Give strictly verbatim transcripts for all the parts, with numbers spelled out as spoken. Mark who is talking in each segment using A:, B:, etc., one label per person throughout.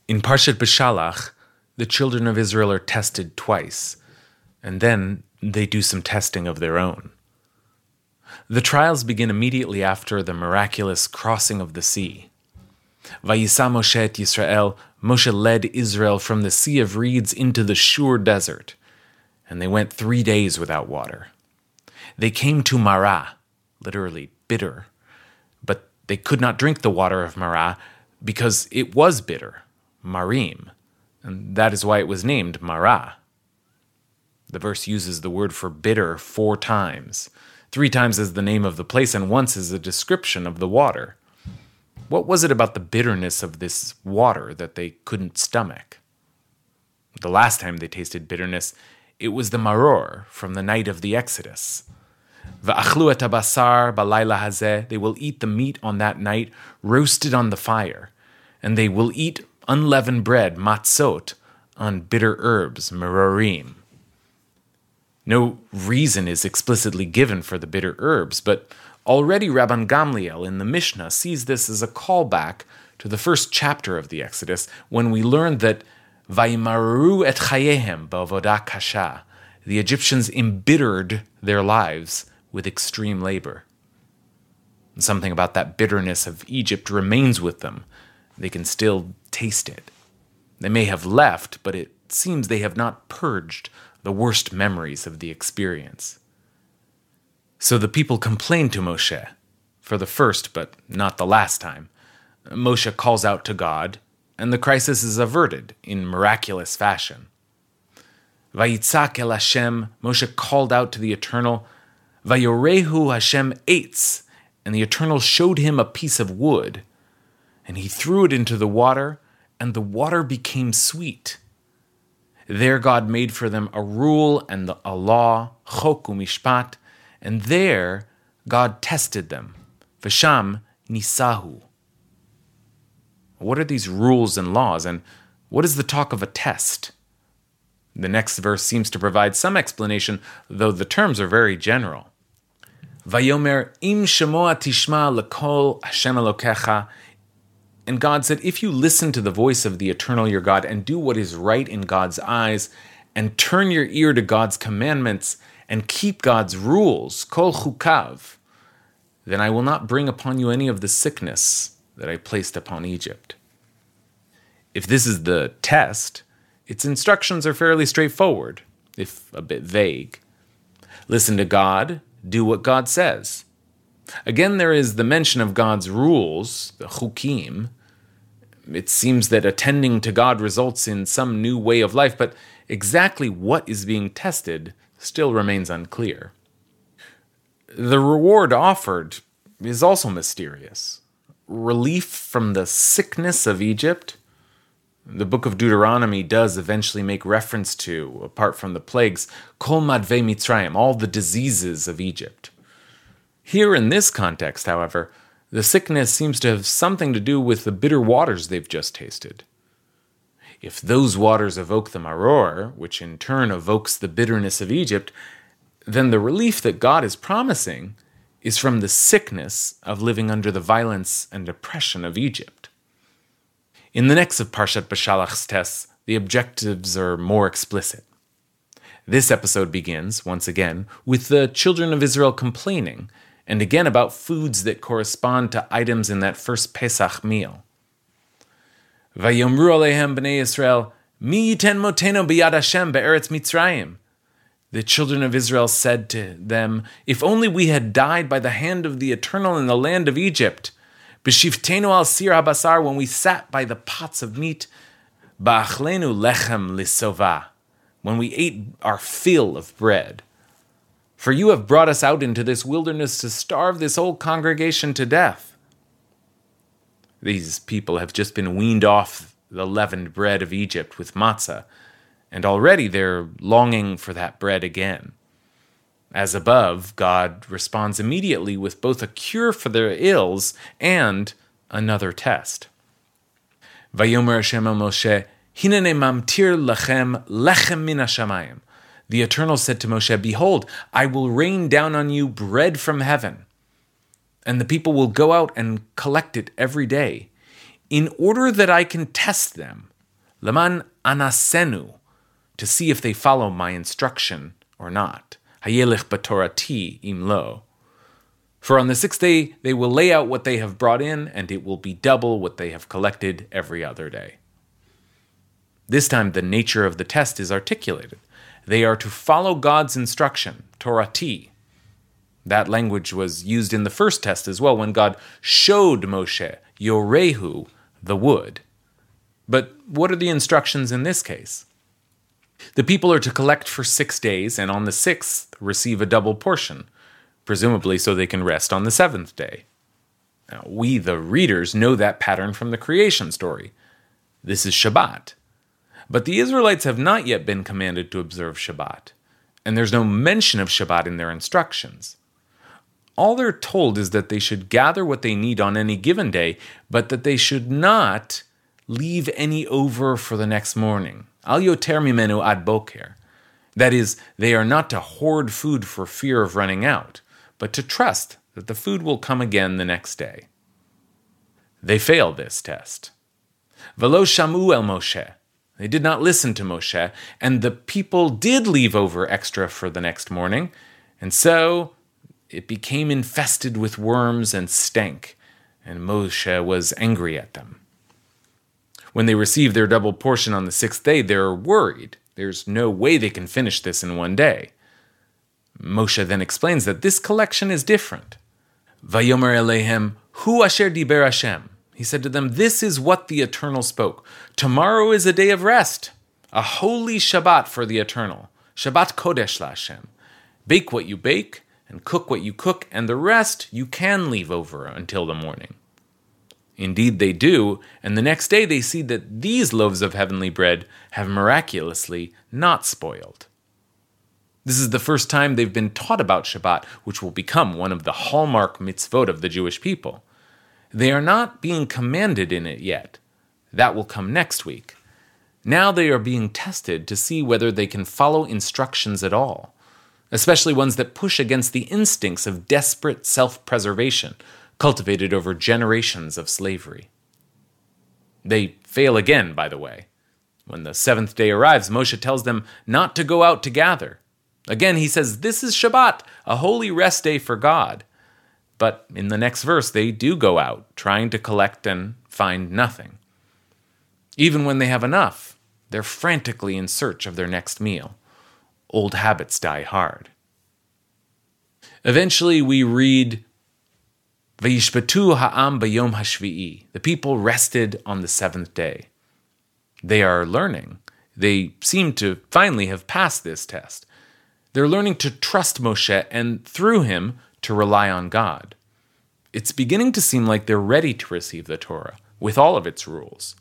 A: In Parshat Beshalach, the children of Israel are tested twice, and then they do some testing of their own. The trials begin immediately after the miraculous crossing of the sea. Vayisa Moshe et Yisrael, Moshe led Israel from the Sea of Reeds into the Shur desert, and they went three days without water. They came to Marah, literally bitter, but they could not drink the water of Marah because it was bitter, Marim, and that is why it was named Marah. The verse uses the word for bitter four times, three times as the name of the place and once as a description of the water. What was it about the bitterness of this water that they couldn't stomach? The last time they tasted bitterness, it was the maror from the night of the Exodus. Va'achlu et habasar balayla hazeh, they will eat the meat on that night, roasted on the fire, and they will eat unleavened bread, matzot, on bitter herbs, merorim. No reason is explicitly given for the bitter herbs, but already Rabban Gamliel in the Mishnah sees this as a callback to the first chapter of the Exodus, when we learned that Vayimaru et chayehem ba'avodah kasha, the Egyptians embittered their lives with extreme labor. Something about that bitterness of Egypt remains with them. They can still taste it. They may have left, but it seems they have not purged the worst memories of the experience. So the people complain to Moshe, for the first but not the last time. Moshe calls out to God, and the crisis is averted in miraculous fashion. Vayitzak el Hashem, Moshe called out to the Eternal. Vayorehu Hashem eitz, and the Eternal showed him a piece of wood, and he threw it into the water, and the water became sweet. There God made for them a rule and a law, chok umishpat, and there God tested them. V'sham nisahu. What are these rules and laws, and what is the talk of a test? The next verse seems to provide some explanation, though the terms are very general. Vayomer im shemoa tishma lekol Hashem Elokecha. And God said, if you listen to the voice of the Eternal your God and do what is right in God's eyes, and turn your ear to God's commandments, and keep God's rules, kol chukav, then I will not bring upon you any of the sickness that I placed upon Egypt. If this is the test, its instructions are fairly straightforward, if a bit vague. Listen to God, do what God says. Again, there is the mention of God's rules, the chukim. It seems that attending to God results in some new way of life, but exactly what is being tested still remains unclear. The reward offered is also mysterious. Relief from the sickness of Egypt. The book of Deuteronomy does eventually make reference to, apart from the plagues, kol madvei Mitzrayim, all the diseases of Egypt. Here in this context, however, the sickness seems to have something to do with the bitter waters they've just tasted. If those waters evoke the maror, which in turn evokes the bitterness of Egypt, then the relief that God is promising is from the sickness of living under the violence and oppression of Egypt. In the next of Parshat Beshalach's tests, the objectives are more explicit. This episode begins, once again, with the children of Israel complaining, and again about foods that correspond to items in that first Pesach meal. Vayomru alehem b'nei Yisrael, mi yiten motenu b'yad Hashem be'eretz Mitzrayim. The children of Israel said to them, if only we had died by the hand of the Eternal in the land of Egypt, b'shiftenu al sir habasar, when we sat by the pots of meat, ba'achlenu lechem lisova, when we ate our fill of bread. For you have brought us out into this wilderness to starve this whole congregation to death. These people have just been weaned off the leavened bread of Egypt with matzah, and already they're longing for that bread again. As above, God responds immediately with both a cure for their ills and another test. Vayomer Hashem el Moshe, hinene mamtir lachem lechem min hashamayim. The Eternal said to Moshe, behold, I will rain down on you bread from heaven, and the people will go out and collect it every day, in order that I can test them Leman anasenu, to see if they follow my instruction or not. Hayelech b'torati im lo. For on the sixth day they will lay out what they have brought in, and it will be double what they have collected every other day. This time the nature of the test is articulated. They are to follow God's instruction, Torati. That language was used in the first test as well, when God showed Moshe, Yorehu, the wood. But what are the instructions in this case? The people are to collect for six days, and on the sixth receive a double portion, presumably so they can rest on the seventh day. Now, we, the readers, know that pattern from the creation story. This is Shabbat. But the Israelites have not yet been commanded to observe Shabbat, and there's no mention of Shabbat in their instructions. All they're told is that they should gather what they need on any given day, but that they should not leave any over for the next morning. Al yoter mimenu ad boker. That is, they are not to hoard food for fear of running out, but to trust that the food will come again the next day. They failed this test. Velo shamu el Moshe. They did not listen to Moshe, and the people did leave over extra for the next morning, and so it became infested with worms and stank, and Moshe was angry at them. When they received their double portion on the sixth day, they're worried. There's no way they can finish this in one day. Moshe then explains that this collection is different. Vayomer Eleihem, Hu asher diber Hashem. He said to them, this is what the Eternal spoke. Tomorrow is a day of rest, a holy Shabbat for the Eternal. Shabbat Kodesh la Hashem. Bake what you bake, and cook what you cook, and the rest you can leave over until the morning. Indeed they do, and the next day they see that these loaves of heavenly bread have miraculously not spoiled. This is the first time they've been taught about Shabbat, which will become one of the hallmark mitzvot of the Jewish people. They are not being commanded in it yet. That will come next week. Now they are being tested to see whether they can follow instructions at all, especially ones that push against the instincts of desperate self-preservation cultivated over generations of slavery. They fail again, by the way. When the seventh day arrives, Moshe tells them not to go out to gather. Again, he says, this is Shabbat, a holy rest day for God. But in the next verse, they do go out, trying to collect and find nothing. Even when they have enough, they're frantically in search of their next meal. Old habits die hard. Eventually, we read, Vayishbatu ha'am b'yom hashvi'i. The people rested on the seventh day. They are learning. They seem to finally have passed this test. They're learning to trust Moshe and, through him, to rely on God. It's beginning to seem like they're ready to receive the Torah, with all of its rules.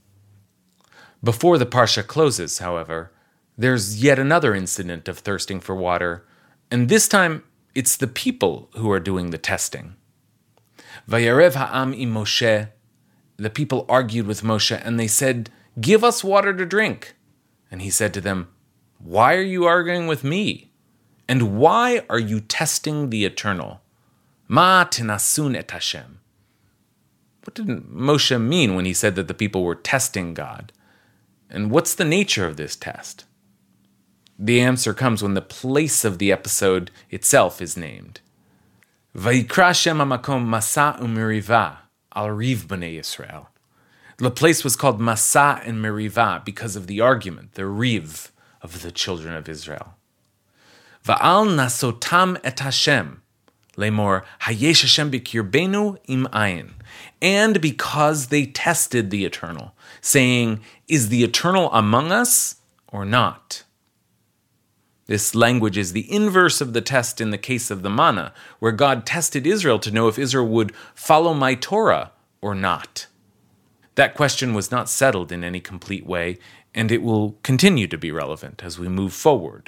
A: Before the Parsha closes, however, there's yet another incident of thirsting for water, and this time it's the people who are doing the testing. Vayarev ha'am im Moshe. The people argued with Moshe, and they said, give us water to drink. And he said to them, why are you arguing with me? And why are you testing the Eternal? Ma tenasun et Hashem. What did Moshe mean when he said that the people were testing God? And what's the nature of this test? The answer comes when the place of the episode itself is named. Vayikra Shem hamakom Masa u'Meriva al Riv b'nei Yisrael. The place was called Masa and Meriva because of the argument, the Riv, of the children of Israel. Va'al nasotam et Hashem, lemor hayesh Hashem b'kirbenu im ayin. And because they tested the Eternal, saying, is the Eternal among us or not? This language is the inverse of the test in the case of the manna, where God tested Israel to know if Israel would follow my Torah or not. That question was not settled in any complete way, and it will continue to be relevant as we move forward.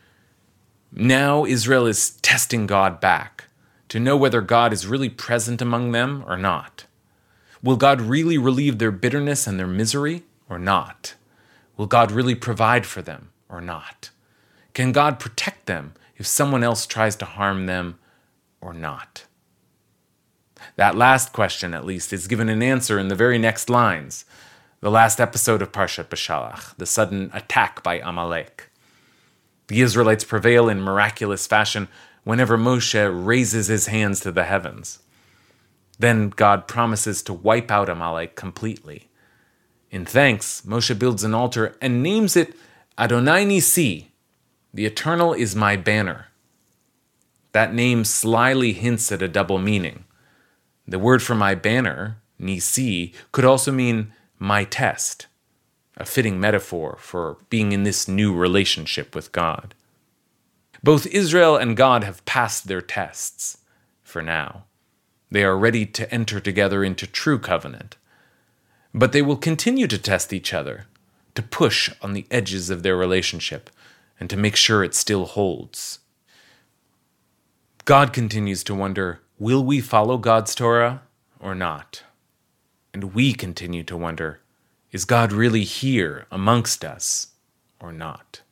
A: Now Israel is testing God back to know whether God is really present among them or not. Will God really relieve their bitterness and their misery or not? Will God really provide for them or not? Can God protect them if someone else tries to harm them or not? That last question, at least, is given an answer in the very next lines. the last episode of Parshat Beshalach, the sudden attack by Amalek. The Israelites prevail in miraculous fashion whenever Moshe raises his hands to the heavens. Then God promises to wipe out Amalek completely. In thanks, Moshe builds an altar and names it Adonai Nisi, the Eternal is my banner. That name slyly hints at a double meaning. The word for my banner, Nisi, could also mean my test, a fitting metaphor for being in this new relationship with God. Both Israel and God have passed their tests, for now. They are ready to enter together into true covenant. But they will continue to test each other, to push on the edges of their relationship, and to make sure it still holds. God continues to wonder, will we follow God's Torah or not? And we continue to wonder, is God really here amongst us or not?